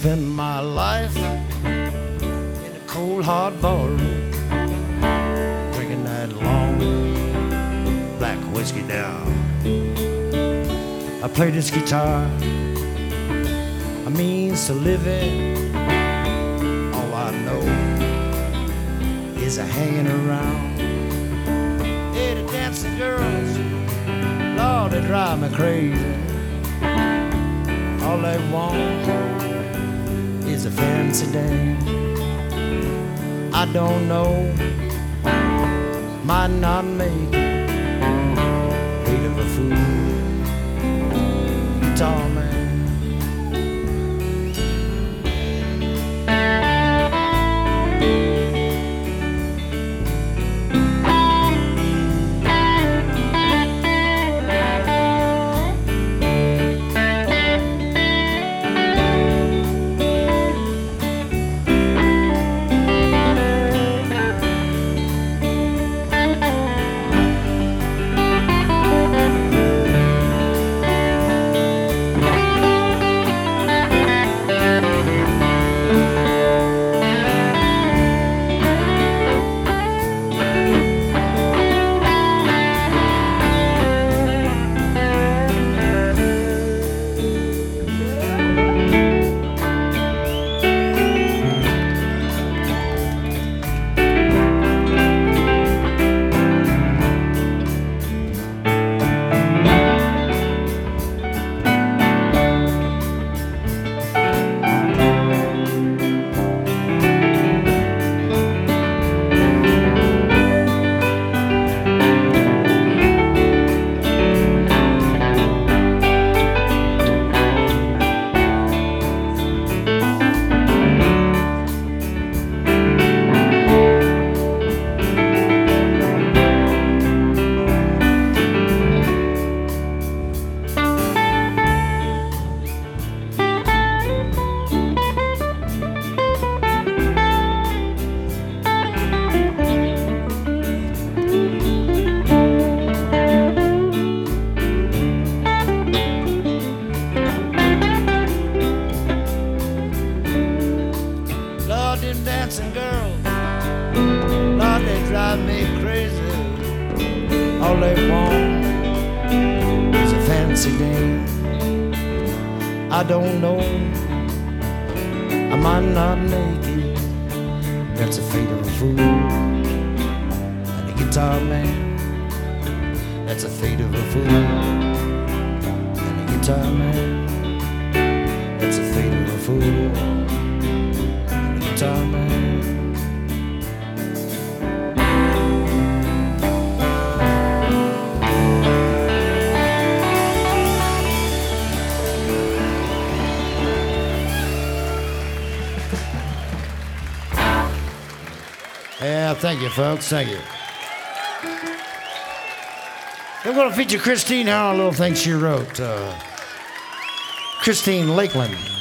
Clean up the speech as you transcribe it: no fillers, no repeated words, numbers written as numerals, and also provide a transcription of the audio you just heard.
spend my life in a cold, hard ballroom, drinking that long black whiskey down. I play this guitar, a means to living. All I know is a hanging around. Hey, the dancing girls, Lord, they drive me crazy. All they want is a fancy day. I don't know, might not make it. Bit of a fool, guitar man. Dancing girls, Lord, they drive me crazy. All they want is a fancy day. I don't know, I might not make it. That's the fate of a fool and a guitar man. That's the fate of a fool and a guitar man. That's the fate of a fool. Yeah, thank you, folks. Thank you. We're going to feature Christine here on a little thing she wrote. Christine Lakeland.